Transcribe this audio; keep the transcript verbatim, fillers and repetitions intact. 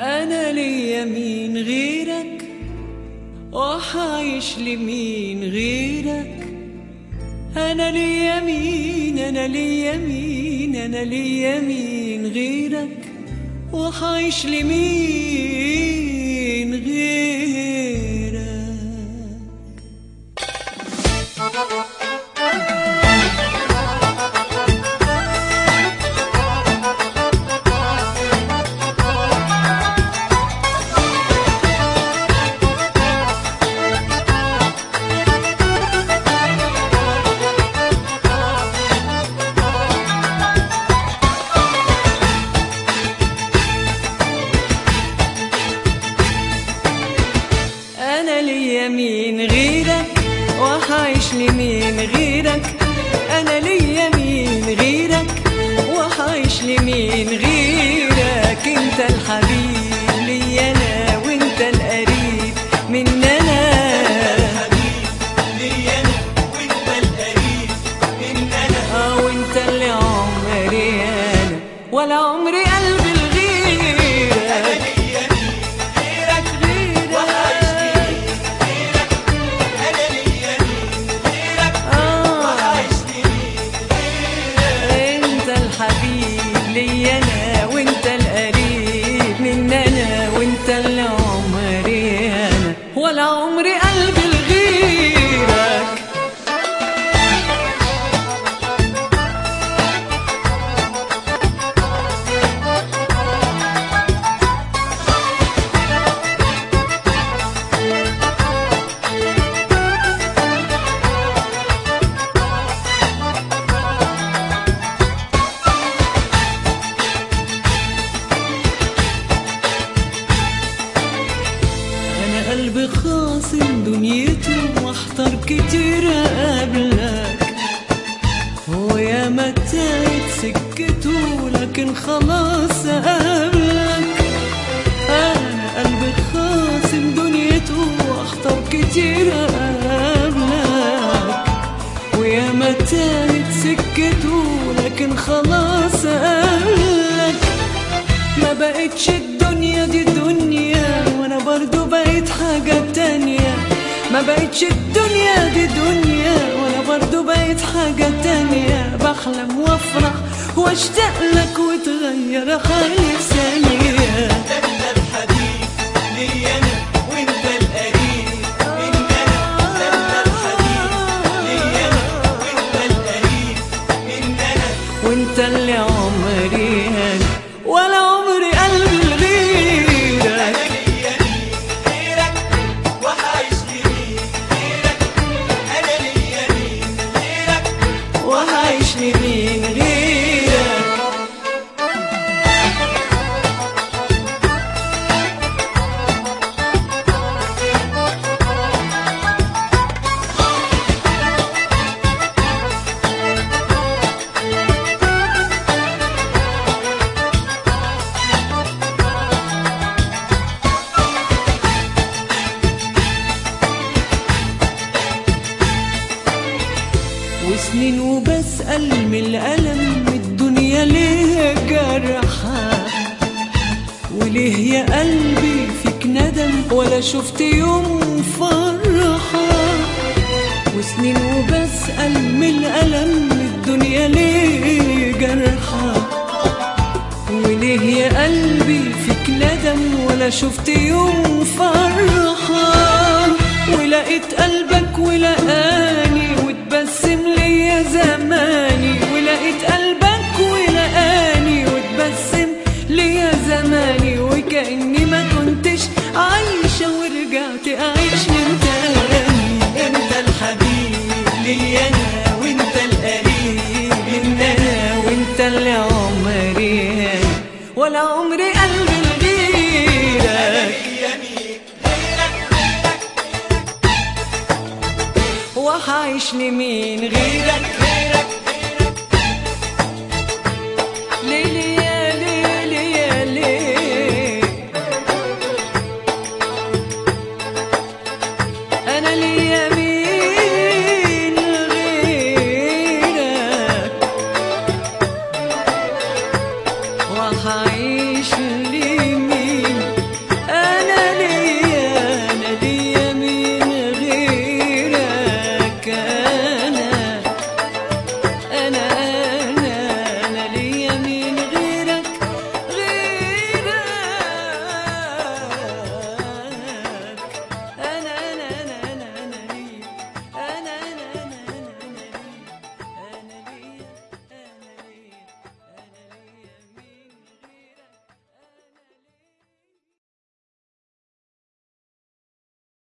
أنا ليا مين غيرك وحعيش لمين غيرك؟ أنا ليا مين أنا ليا مين أنا ليا مين غيرك وحعيش لمين غيرك؟ أنا ليا مين غيرك وحعيش لمين غيرك؟ أنا ليا مين غيرك وحعيش لمين غيرك؟ أنت الحبيب ليا أنا وأنت القريب مننا. آه وأنت اللي عمري أنا ولا عمري قلبي لغيرك. ليا أنا وأنت القريب مننا وأنت اللي عمري أنا ولا عمري قلبي لغيرك. قلبي خاصم دنيته واحتار كتير قبلك، هو يا متاعت سكته لكن خلاص قبلك. انا قلبي خاصم دنيته واحتار كتير قبلك، ويا متاعت سكته لكن خلاص قبلك. ما بقتش الدنيا دي دنيا وانا برضو بقيت حاجة تانية. ما بقتش الدنيا دي دنيا وانا برضو بقيت حاجة تانية. بحلم وافرح واشتاق لك وتغير حالي في ثانية. انت الحبيب ليا انا وانت القريب مننا. انت الحبيب ليا انا وانت القريب مننا وانت اللي عمري انا ولا عمري قلبي لغيرك. وحعيش لمين غيرك؟ وسنين وبسأل من الألم الدنيا ليه جرحة، وليه يا قلبي فيك ندم ولا شفت يوم فرحة. وسنين وبسأل من الألم الدنيا ليه جرحة، وليه يا قلبي فيك ندم ولا شفت يوم فرحة. ولقيت قلبك ولقاني وتبسم ليا زماني. ولقيت قلبك ولقاني وتبسم ليا زماني، وكأني ما كنتش عايشة ورجعت أعيش من تاني. انت الحبيب ليا انا وانت القريب مننا وانت اللي عمري ولا عمري قلبي لغيرك. وحعيش لمين غيرك؟ ليلي يا ليلي يا ليلي أنا ليا مين غيرك وحعيش